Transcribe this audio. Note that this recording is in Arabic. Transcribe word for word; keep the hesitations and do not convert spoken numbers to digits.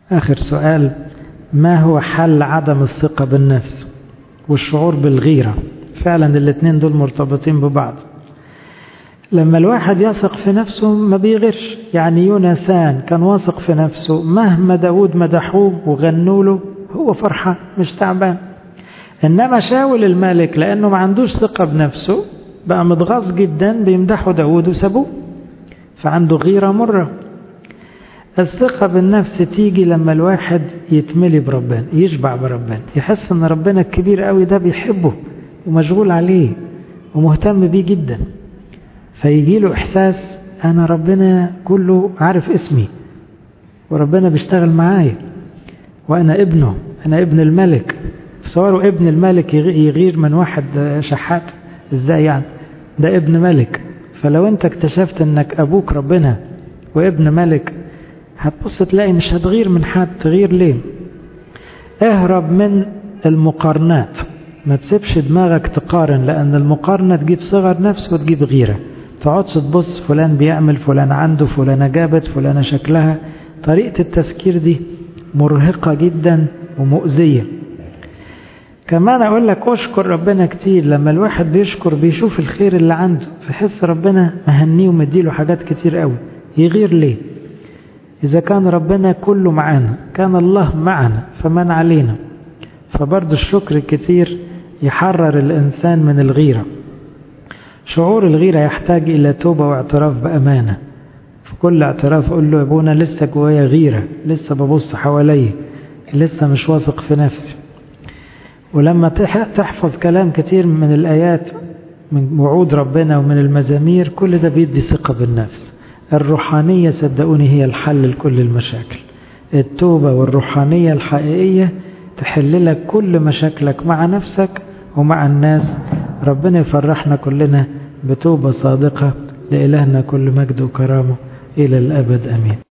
آخر سؤال: ما هو حل عدم الثقة بالنفس والشعور بالغيرة؟ فعلا الاثنين دول مرتبطين ببعض. لما الواحد يثق في نفسه ما بيغيرش. يعني يوناثان كان واثق في نفسه، مهما داود مدحوه وغنوا له هو فرحان مش تعبان. إنما شاول الملك لأنه ما عندوش ثقة بنفسه بقى متغاظ جدا، بيمدحوا داود وسابوه، فعنده غيرة مرة. الثقة بالنفس تيجي لما الواحد يتملي بربنا، يشبع بربنا، يحس ان ربنا الكبير قوي ده بيحبه ومشغول عليه ومهتم بيه جدا، فيجي له احساس انا ربنا كله عارف اسمي، وربنا بيشتغل معايا، وانا ابنه، انا ابن الملك. تصوروا ابن الملك يغير من واحد شحات ازاي؟ يعني ده ابن ملك. فلو انت اكتشفت انك ابوك ربنا وابن ملك، هتبص تلاقي مش هتغير من حد. تغير ليه؟ اهرب من المقارنات، ما تسيبش دماغك تقارن، لان المقارنة تجيب صغر نفس وتجيب غيرة. تقعدش تبص فلان بيعمل، فلان عنده، فلانة جابت، فلانة شكلها. طريقة التفكير دي مرهقة جدا ومؤذية. كمان اقول لك اشكر ربنا كتير. لما الواحد بيشكر بيشوف الخير اللي عنده، فيحس ربنا مهنيه ومديله حاجات كتير قوي. يغير ليه؟ إذا كان ربنا كله معانا، كان الله معنا، فمن علينا. فبرضو الشكر الكتير يحرر الإنسان من الغيرة. شعور الغيرة يحتاج إلى توبة واعتراف بأمانة. في كل اعتراف قل له: يا ابونا لسه جوايا غيرة، لسه ببص حوالي، لسه مش واثق في نفسي. ولما تحفظ كلام كتير من الآيات، من وعود ربنا ومن المزامير، كل ده بيدي ثقة بالنفس. الروحانية صدقوني هي الحل لكل المشاكل. التوبة والروحانية الحقيقية تحل لك كل مشاكلك مع نفسك ومع الناس. ربنا يفرحنا كلنا بتوبة صادقة. لإلهنا كل مجد وكرامة إلى الأبد. أمين.